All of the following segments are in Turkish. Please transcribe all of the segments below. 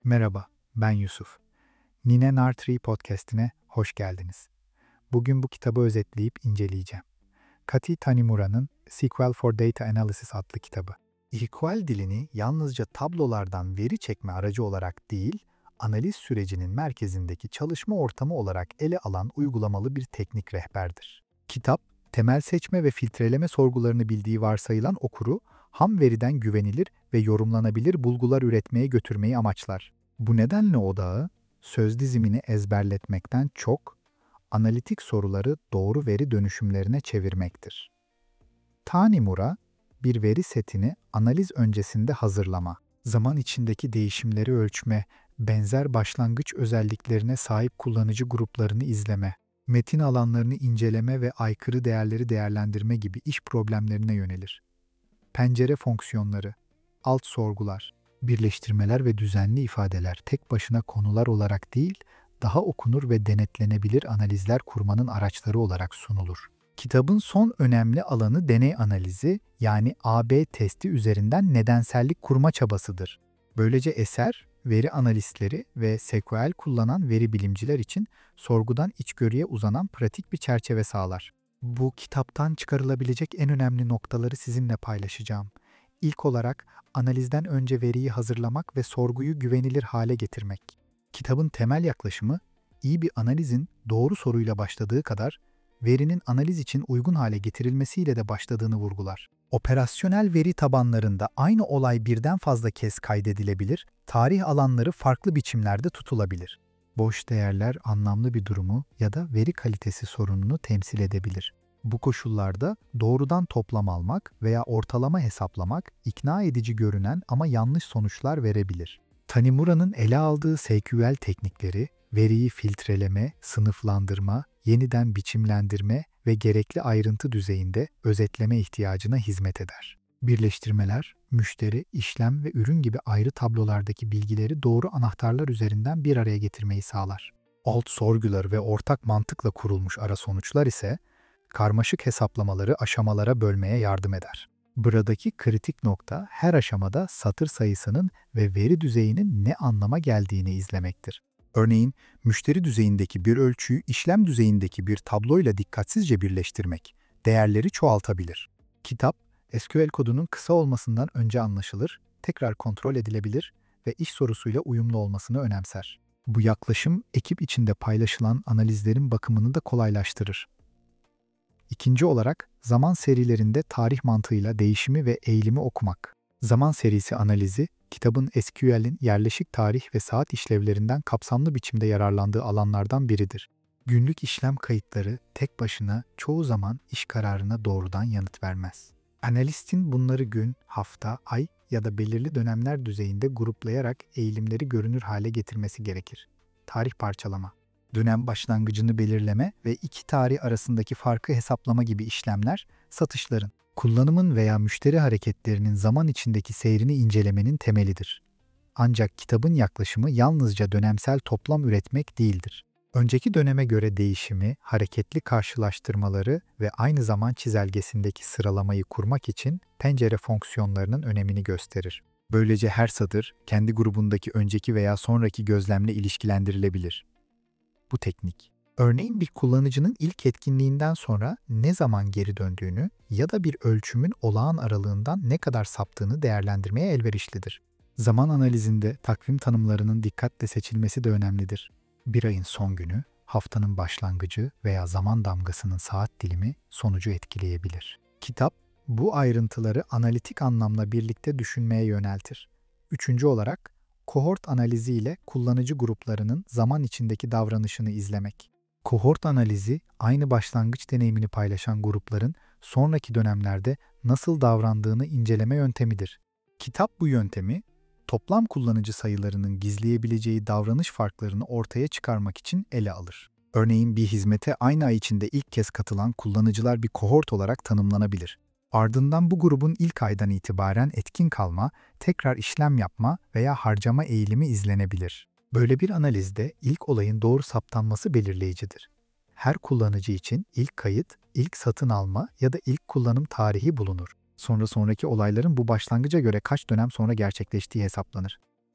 Merhaba, ben Yusuf. Nine Nartree podcast'ine hoş geldiniz. Bugün bu kitabı özetleyip inceleyeceğim. Kati Tanimura'nın SQL for Data Analysis adlı kitabı. SQL dilini yalnızca tablolardan veri çekme aracı olarak değil, analiz sürecinin merkezindeki çalışma ortamı olarak ele alan uygulamalı bir teknik rehberdir. Kitap, temel seçme ve filtreleme sorgularını bildiği varsayılan okuru, ham veriden güvenilir ve yorumlanabilir bulgular üretmeye götürmeyi amaçlar. Bu nedenle odağı, söz dizimini ezberletmekten çok, analitik soruları doğru veri dönüşümlerine çevirmektir. Tanimura, bir veri setini analiz öncesinde hazırlama, zaman içindeki değişimleri ölçme, benzer başlangıç özelliklerine sahip kullanıcı gruplarını izleme, metin alanlarını inceleme ve aykırı değerleri değerlendirme gibi iş problemlerine yönelir. Pencere fonksiyonları, alt sorgular, birleştirmeler ve düzenli ifadeler tek başına konular olarak değil, daha okunur ve denetlenebilir analizler kurmanın araçları olarak sunulur. Kitabın son önemli alanı deney analizi, yani A/B testi üzerinden nedensellik kurma çabasıdır. Böylece eser, veri analistleri ve SQL kullanan veri bilimciler için sorgudan içgörüye uzanan pratik bir çerçeve sağlar. Bu kitaptan çıkarılabilecek en önemli noktaları sizinle paylaşacağım. İlk olarak analizden önce veriyi hazırlamak ve sorguyu güvenilir hale getirmek. Kitabın temel yaklaşımı, iyi bir analizin doğru soruyla başladığı kadar verinin analiz için uygun hale getirilmesiyle de başladığını vurgular. Operasyonel veri tabanlarında aynı olay birden fazla kez kaydedilebilir, tarih alanları farklı biçimlerde tutulabilir. Boş değerler anlamlı bir durumu ya da veri kalitesi sorununu temsil edebilir. Bu koşullarda doğrudan toplam almak veya ortalama hesaplamak ikna edici görünen ama yanlış sonuçlar verebilir. Tanimura'nın ele aldığı SQL teknikleri, veriyi filtreleme, sınıflandırma, yeniden biçimlendirme ve gerekli ayrıntı düzeyinde özetleme ihtiyacına hizmet eder. Birleştirmeler, müşteri, işlem ve ürün gibi ayrı tablolardaki bilgileri doğru anahtarlar üzerinden bir araya getirmeyi sağlar. Alt sorgular ve ortak mantıkla kurulmuş ara sonuçlar ise karmaşık hesaplamaları aşamalara bölmeye yardım eder. Buradaki kritik nokta her aşamada satır sayısının ve veri düzeyinin ne anlama geldiğini izlemektir. Örneğin, müşteri düzeyindeki bir ölçüyü işlem düzeyindeki bir tabloyla dikkatsizce birleştirmek, değerleri çoğaltabilir. Kitap, SQL kodunun kısa olmasından önce anlaşılır, tekrar kontrol edilebilir ve iş sorusuyla uyumlu olmasını önemser. Bu yaklaşım, ekip içinde paylaşılan analizlerin bakımını da kolaylaştırır. İkinci olarak, zaman serilerinde tarih mantığıyla değişimi ve eğilimi okumak. Zaman serisi analizi, kitabın SQL'in yerleşik tarih ve saat işlevlerinden kapsamlı biçimde yararlandığı alanlardan biridir. Günlük işlem kayıtları tek başına çoğu zaman iş kararına doğrudan yanıt vermez. Analistin bunları gün, hafta, ay ya da belirli dönemler düzeyinde gruplayarak eğilimleri görünür hale getirmesi gerekir. Tarih parçalama, dönem başlangıcını belirleme ve iki tarih arasındaki farkı hesaplama gibi işlemler, satışların, kullanımın veya müşteri hareketlerinin zaman içindeki seyrini incelemenin temelidir. Ancak kitabın yaklaşımı yalnızca dönemsel toplam üretmek değildir. Önceki döneme göre değişimi, hareketli karşılaştırmaları ve aynı zaman çizelgesindeki sıralamayı kurmak için pencere fonksiyonlarının önemini gösterir. Böylece her satır kendi grubundaki önceki veya sonraki gözlemle ilişkilendirilebilir. Bu teknik, örneğin bir kullanıcının ilk etkinliğinden sonra ne zaman geri döndüğünü ya da bir ölçümün olağan aralığından ne kadar saptığını değerlendirmeye elverişlidir. Zaman analizinde takvim tanımlarının dikkatle seçilmesi de önemlidir. Bir ayın son günü, haftanın başlangıcı veya zaman damgasının saat dilimi sonucu etkileyebilir. Kitap, bu ayrıntıları analitik anlamla birlikte düşünmeye yöneltir. Üçüncü olarak, kohort analizi ile kullanıcı gruplarının zaman içindeki davranışını izlemek. Kohort analizi, aynı başlangıç deneyimini paylaşan grupların sonraki dönemlerde nasıl davrandığını inceleme yöntemidir. Kitap bu yöntemi, toplam kullanıcı sayılarının gizleyebileceği davranış farklarını ortaya çıkarmak için ele alır. Örneğin bir hizmete aynı ay içinde ilk kez katılan kullanıcılar bir kohort olarak tanımlanabilir. Ardından bu grubun ilk aydan itibaren etkin kalma, tekrar işlem yapma veya harcama eğilimi izlenebilir. Böyle bir analizde ilk olayın doğru saptanması belirleyicidir. Her kullanıcı için ilk kayıt, ilk satın alma ya da ilk kullanım tarihi bulunur. Sonraki olayların bu başlangıca göre kaç dönem sonra gerçekleştiği hesaplanır.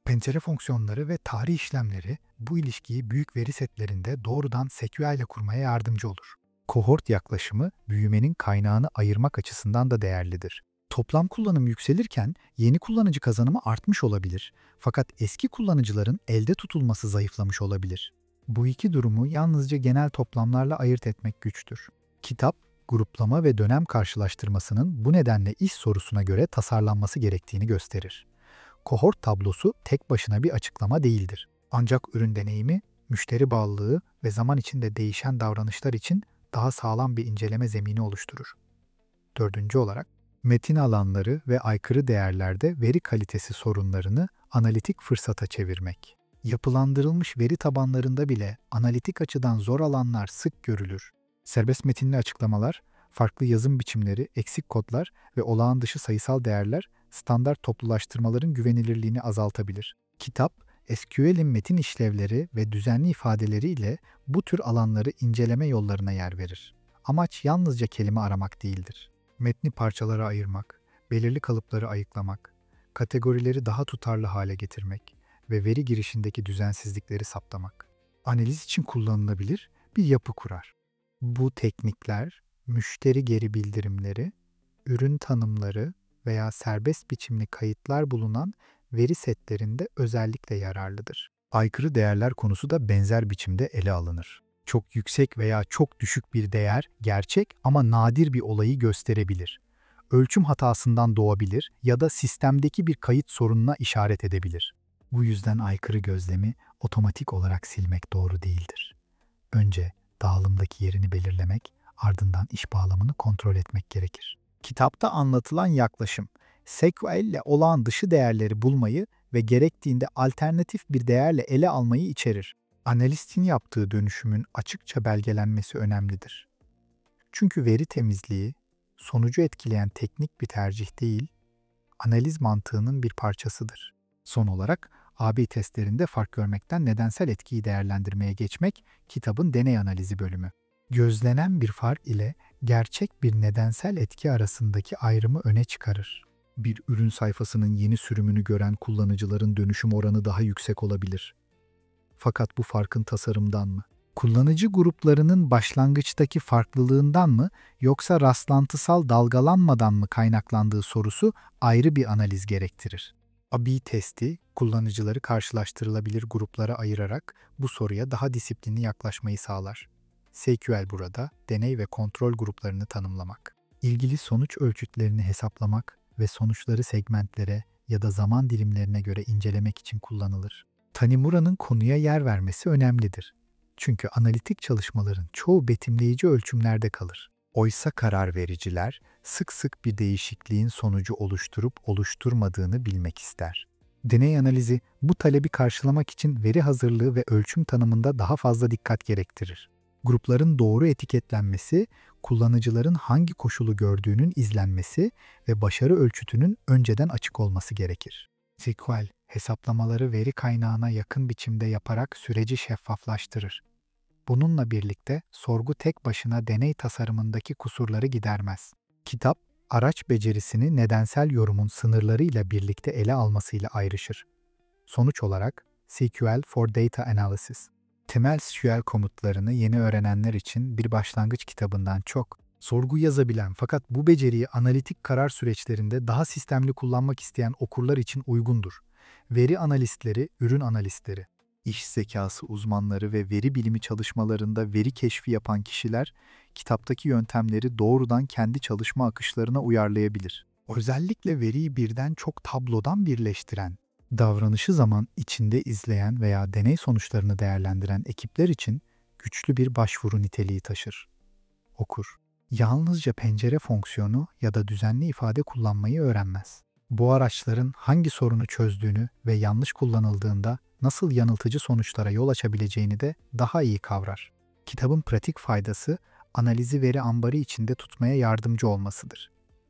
Pencere fonksiyonları ve tarih işlemleri bu ilişkiyi büyük veri setlerinde doğrudan SQL ile kurmaya yardımcı olur. Kohort yaklaşımı büyümenin kaynağını ayırmak açısından da değerlidir. Toplam kullanım yükselirken yeni kullanıcı kazanımı artmış olabilir, fakat eski kullanıcıların elde tutulması zayıflamış olabilir. Bu iki durumu yalnızca genel toplamlarla ayırt etmek güçtür. Kitap, gruplama ve dönem karşılaştırmasının bu nedenle iş sorusuna göre tasarlanması gerektiğini gösterir. Kohort tablosu tek başına bir açıklama değildir. Ancak ürün deneyimi, müşteri bağlılığı ve zaman içinde değişen davranışlar için daha sağlam bir inceleme zemini oluşturur. Dördüncü olarak, metin alanları ve aykırı değerlerde veri kalitesi sorunlarını analitik fırsata çevirmek. Yapılandırılmış veri tabanlarında bile analitik açıdan zor alanlar sık görülür. Serbest metinli açıklamalar, farklı yazım biçimleri, eksik kodlar ve olağan dışı sayısal değerler standart toplulaştırmaların güvenilirliğini azaltabilir. Kitap, SQL'in metin işlevleri ve düzenli ifadeleriyle bu tür alanları inceleme yollarına yer verir. Amaç yalnızca kelime aramak değildir. Metni parçalara ayırmak, belirli kalıpları ayıklamak, kategorileri daha tutarlı hale getirmek ve veri girişindeki düzensizlikleri saptamak. Analiz için kullanılabilir bir yapı kurar. Bu teknikler, müşteri geri bildirimleri, ürün tanımları veya serbest biçimli kayıtlar bulunan veri setlerinde özellikle yararlıdır. Aykırı değerler konusu da benzer biçimde ele alınır. Çok yüksek veya çok düşük bir değer gerçek ama nadir bir olayı gösterebilir. Ölçüm hatasından doğabilir ya da sistemdeki bir kayıt sorununa işaret edebilir. Bu yüzden aykırı gözlemi otomatik olarak silmek doğru değildir. Önce dağılımdaki yerini belirlemek, ardından iş bağlamını kontrol etmek gerekir. Kitapta anlatılan yaklaşım, SQL ile olağan dışı değerleri bulmayı ve gerektiğinde alternatif bir değerle ele almayı içerir. Analistin yaptığı dönüşümün açıkça belgelenmesi önemlidir. Çünkü veri temizliği, sonucu etkileyen teknik bir tercih değil, analiz mantığının bir parçasıdır. Son olarak, A/B testlerinde fark görmekten nedensel etkiyi değerlendirmeye geçmek, kitabın deney analizi bölümü. Gözlenen bir fark ile gerçek bir nedensel etki arasındaki ayrımı öne çıkarır. Bir ürün sayfasının yeni sürümünü gören kullanıcıların dönüşüm oranı daha yüksek olabilir. Fakat bu farkın tasarımdan mı, kullanıcı gruplarının başlangıçtaki farklılığından mı yoksa rastlantısal dalgalanmadan mı kaynaklandığı sorusu ayrı bir analiz gerektirir. A/B testi, kullanıcıları karşılaştırılabilir gruplara ayırarak bu soruya daha disiplinli yaklaşmayı sağlar. SQL burada deney ve kontrol gruplarını tanımlamak, ilgili sonuç ölçütlerini hesaplamak ve sonuçları segmentlere ya da zaman dilimlerine göre incelemek için kullanılır. Tanimura'nın konuya yer vermesi önemlidir. Çünkü analitik çalışmaların çoğu betimleyici ölçümlerde kalır. Oysa karar vericiler sık sık bir değişikliğin sonucu oluşturup oluşturmadığını bilmek ister. Deney analizi bu talebi karşılamak için veri hazırlığı ve ölçüm tanımında daha fazla dikkat gerektirir. Grupların doğru etiketlenmesi, kullanıcıların hangi koşulu gördüğünün izlenmesi ve başarı ölçütünün önceden açık olması gerekir. SQL, hesaplamaları veri kaynağına yakın biçimde yaparak süreci şeffaflaştırır. Bununla birlikte sorgu tek başına deney tasarımındaki kusurları gidermez. Kitap, araç becerisini nedensel yorumun sınırlarıyla birlikte ele almasıyla ayrışır. Sonuç olarak SQL for Data Analysis, temel SQL komutlarını yeni öğrenenler için bir başlangıç kitabından çok, sorgu yazabilen fakat bu beceriyi analitik karar süreçlerinde daha sistemli kullanmak isteyen okurlar için uygundur. Veri analistleri, ürün analistleri, iş zekası uzmanları ve veri bilimi çalışmalarında veri keşfi yapan kişiler, kitaptaki yöntemleri doğrudan kendi çalışma akışlarına uyarlayabilir. Özellikle veriyi birden çok tablodan birleştiren, davranışı zaman içinde izleyen veya deney sonuçlarını değerlendiren ekipler için güçlü bir başvuru niteliği taşır. Okur, yalnızca pencere fonksiyonu ya da düzenli ifade kullanmayı öğrenmez. Bu araçların hangi sorunu çözdüğünü ve yanlış kullanıldığında nasıl yanıltıcı sonuçlara yol açabileceğini de daha iyi kavrar. Kitabın pratik faydası, analizi veri ambarı içinde tutmaya yardımcı olmasıdır.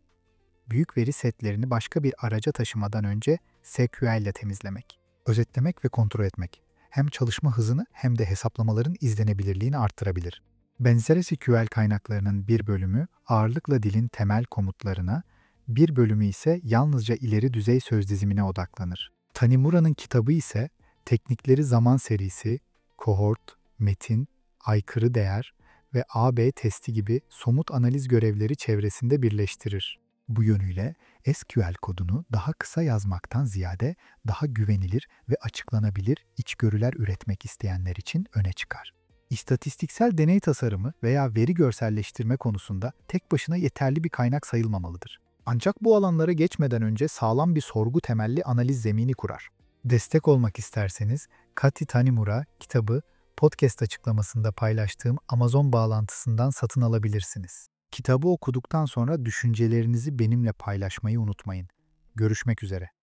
Büyük veri setlerini başka bir araca taşımadan önce SQL ile temizlemek, özetlemek ve kontrol etmek hem çalışma hızını hem de hesaplamaların izlenebilirliğini arttırabilir. Benzer SQL kaynaklarının bir bölümü ağırlıkla dilin temel komutlarına, bir bölümü ise yalnızca ileri düzey söz dizimine odaklanır. Tanimura'nın kitabı ise teknikleri zaman serisi, kohort, metin, aykırı değer ve A/B testi gibi somut analiz görevleri çevresinde birleştirir. Bu yönüyle SQL kodunu daha kısa yazmaktan ziyade daha güvenilir ve açıklanabilir içgörüler üretmek isteyenler için öne çıkar. İstatistiksel deney tasarımı veya veri görselleştirme konusunda tek başına yeterli bir kaynak sayılmamalıdır. Ancak bu alanlara geçmeden önce sağlam bir sorgu temelli analiz zemini kurar. Destek olmak isterseniz Kati Tanimura kitabı podcast açıklamasında paylaştığım Amazon bağlantısından satın alabilirsiniz. Kitabı okuduktan sonra düşüncelerinizi benimle paylaşmayı unutmayın. Görüşmek üzere.